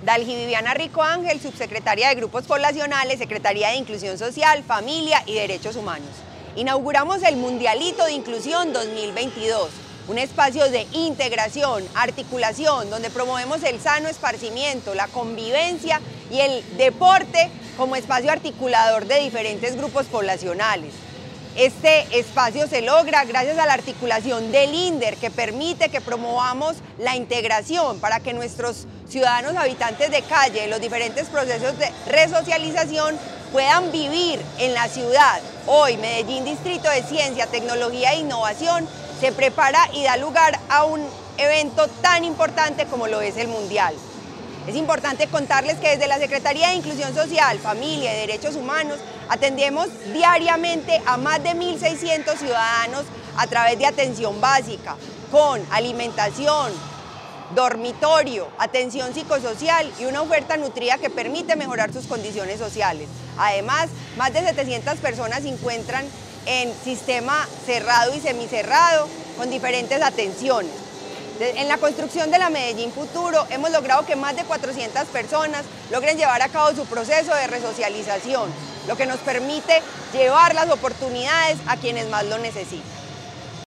Dalgi Viviana Rico Ángel, subsecretaria de Grupos Poblacionales, Secretaría de Inclusión Social, Familia y Derechos Humanos. Inauguramos el Mundialito de Inclusión 2022, un espacio de integración, articulación, donde promovemos el sano esparcimiento, la convivencia y el deporte como espacio articulador de diferentes grupos poblacionales. Este espacio se logra gracias a la articulación del INDER, que permite que promovamos la integración para que nuestros ciudadanos habitantes de calle, los diferentes procesos de resocialización, puedan vivir en la ciudad. Hoy, Medellín, Distrito de Ciencia, Tecnología e Innovación, se prepara y da lugar a un evento tan importante como lo es el Mundial. Es importante contarles que desde la Secretaría de Inclusión Social, Familia y Derechos Humanos atendemos diariamente a más de 1.600 ciudadanos a través de atención básica, con alimentación, dormitorio, atención psicosocial y una oferta nutrida que permite mejorar sus condiciones sociales. Además, más de 700 personas se encuentran en sistema cerrado y semicerrado con diferentes atenciones. En la construcción de la Medellín Futuro hemos logrado que más de 400 personas logren llevar a cabo su proceso de resocialización, lo que nos permite llevar las oportunidades a quienes más lo necesitan.